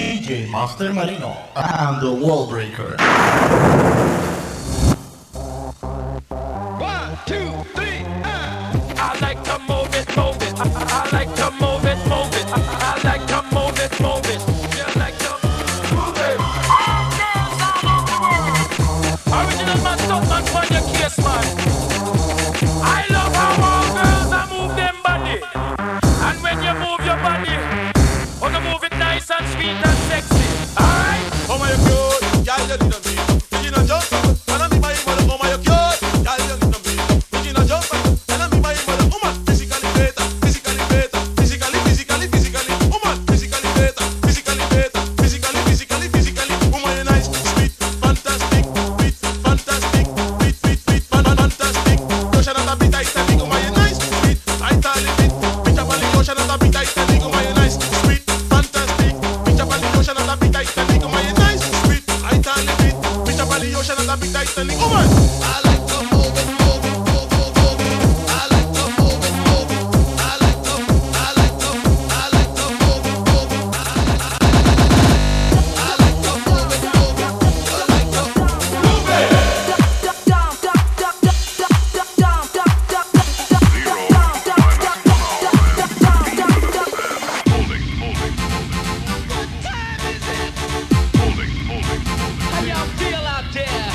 DJ Master Marino and the Wall Breaker. One, two, three, I like to move it, move it. I like to move it, move it. I like to move it, move it. You like to move it. Original man, stop man, for your case, man. I love how all girls are move them body. And when you move your body, wanna move it nice and sweet and sexy. Alright? Oh my God, girl, you need a me. You know just, and I'm in my mother. Oh my God, girl, you need a me. You know just, and I'm in my mother. Woman, physically better, physically better, physically. Woman, physically better, physically better, physically. Woman, you're nice, sweet, fantastic, fantastic. Ocean at a bit Titanic. Woman, you're nice, sweet, Titanic. Bitch up on the ocean at a bit Titanic. Woman, you're nice, sweet, fantastic. Bitch up on the ocean at a bit Titanic. Woman, you're nice, sweet, Titanic. Bitch up on the ocean at a bit Titanic. Woman, I like to move it, move it, move it, move it. I like to move it, move it. I like to move it, move it. I like to move it, move it. I like to move it, move it. How y'all feel out there?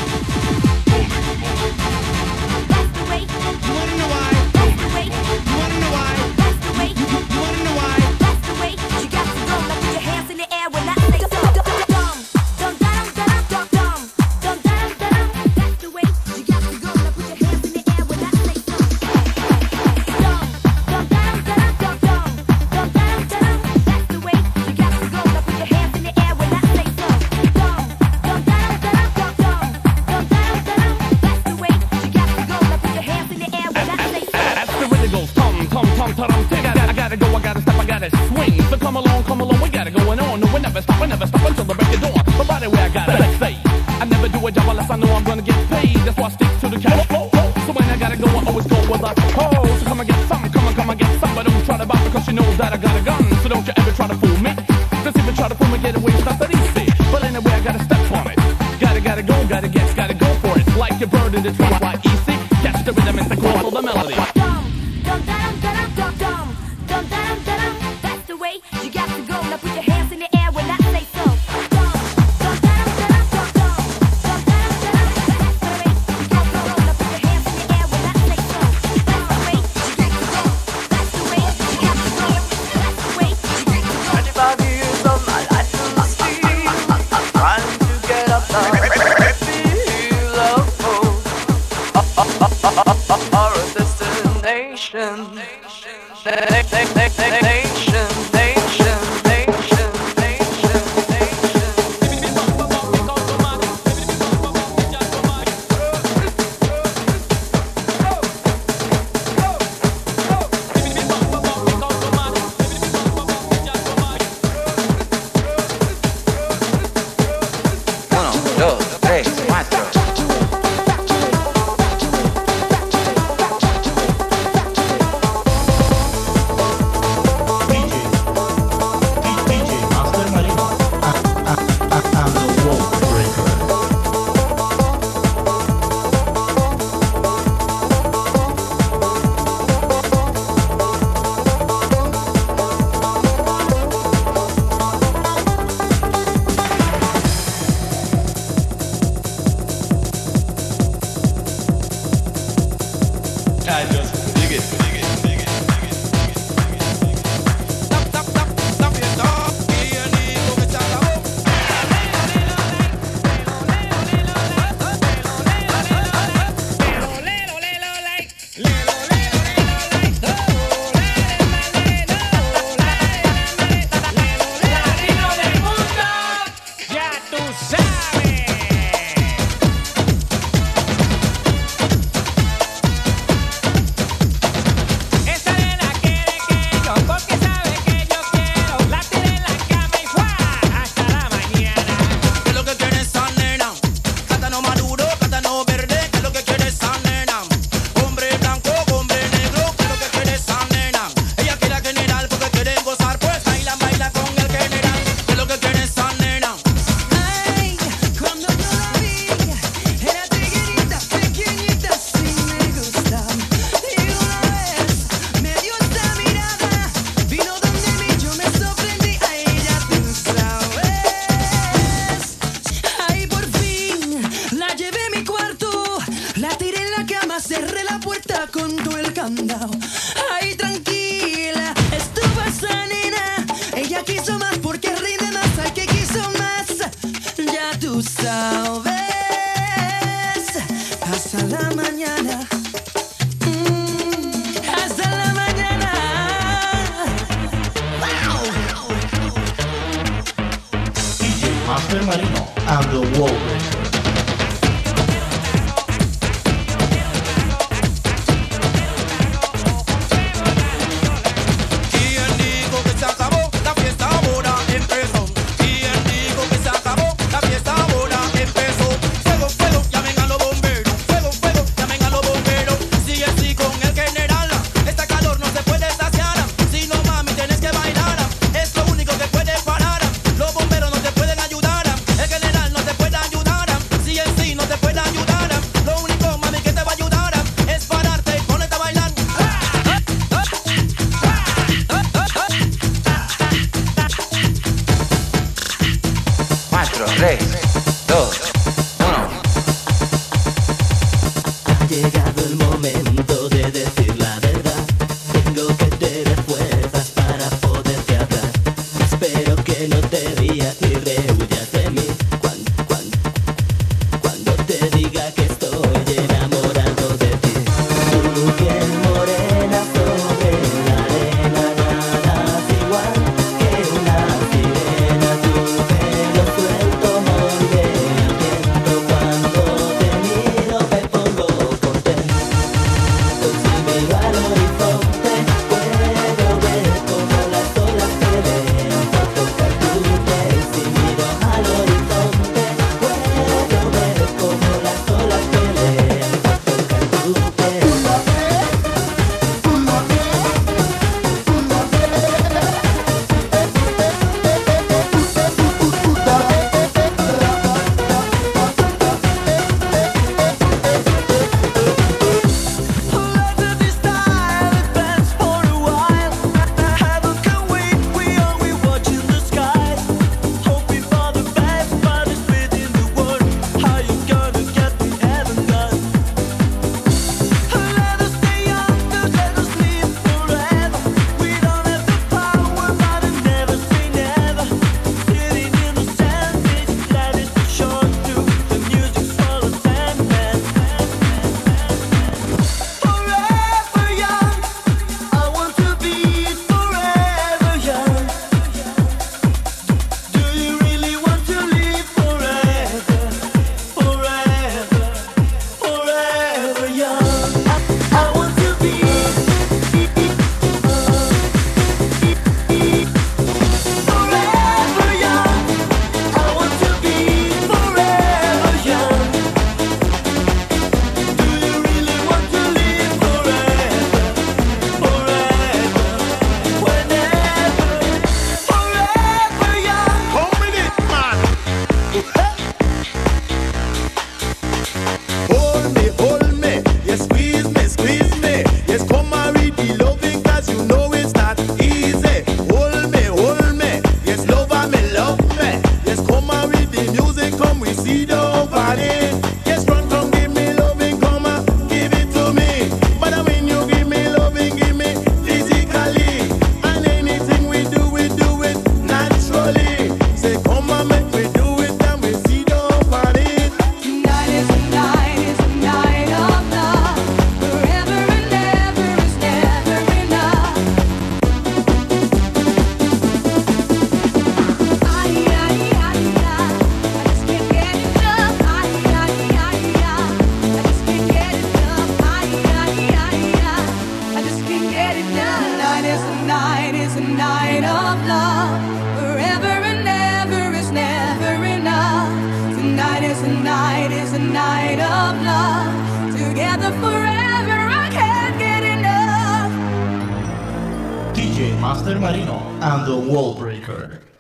That's the way. You wanna know why? That's the way. You wanna know why? That's the way. You wanna know why? That's the way. You got to go. Now put your hands in the air when I say so. Dum, dum, dum, dum, dum, dum, dum, dum, dum. That's the way. You got to go. Now put your hands in the air when I say so. Dum, dum, dum, dum, dum, dum, dum, dum, dum. That's the way. You got to go. Now put your hands in the air when I say so. Dum, dum, dum, dum, dum, dum, dum, dum, dum. That's the way. You got to go. Now put your hands in the air when I say so. That's the way it goes. Tom, I gotta go, I gotta step, I gotta swing. So come along, we got it going on. No, we never stop until the break of dawn. But by the way, I gotta say, I never do a job unless I know I'm gonna get paid. That's why I stick to the cash flow. So when I gotta go, I always go with a hoe. So come and get some, come and get some. But don't try to buy because you know that I got a gun. So don't you ever try to fool me. Just even try to fool me, get away, it's not that easy. But anyway, I gotta step on it. Gotta go, gotta go for it. Like a bird in the tree, fly easy. Catch the rhythm and the chord of the melody. Dum, dum, dum, dum, dum, dum, dum, dum, dum. That's the way. You got to go. Now put your hands in the air when I say so. Dum, dum, dum, dum, dum, dum, dum, dum, dum. That's the way. You got to go. Now put your hands in the air when I say so. That's the way. You got to go. That's the way. You got to go. That's the way. You got to go. 25 years of my life in the street, trying to get up the feel of hope or a destination. candado. Ay, tranquila, estuvo esa nena. Ella quiso más porque rinde más. Ay, que quiso más. Ya tú sabes. Hasta la mañana. Hasta la mañana. Wow. DJ Master Marino and the Wall Breaker. ¿Quién dijo que se acabó? La fiesta ahora empezó. ¿Quién dijo que se acabó? La fiesta ahora empezó. Fuego, fuego, llamen a los bomberos. Fuego, fuego, llamen a los bomberos. Sigue así con el general. Esta calor no se puede saciar. Si no, mami, tienes que bailar. Es lo único que puede parar. Los bomberos no te pueden ayudar. El general no te puede ayudar. Si en sí no te puede ayudar. Lo único, mami, que te va a ayudar es pararte y ponerte a bailar. 4, 3, 2, 1. Ha llegado el momento de decir la verdad. Tengo que tener fuerzas para poderte hablar. Espero que no te rías ni rehuyas de mí cuando te diga que estoy enamorado de ti. Tu piel morena sobre la arena, nadas igual que una sirena. Tu pelo suelto moldea el viento. Cuando te miro me pongo contento. Si miro al horizonte puedo ver como las olas pelean por tocar tu piel. Si miro al horizonte puedo ver como las olas pelean por tocar tu piel. Come with it, man. Hold me, yes, squeeze me, yes, come and read the loving, 'cause you know it's not easy. Hold me, yes, love me, yes, come and read the music, come we see the body. Yes, run, come give me loving, come and give it to me. But when you give me loving, give me physically, and anything we do it naturally. Say, come and make me do it, and we see the body. Tonight is a night of love. Forever and ever is never enough. Ay, ay, ay, ay, I just can't get enough. Ay, ay, ay, ay, I just can't get enough. Ay, ay, ay, ay, I just can't get enough. Tonight is a night of love. Forever and ever is never enough. Tonight is a night of love. Together forever, I can't get enough. DJ Master Marino and the Wall Breaker.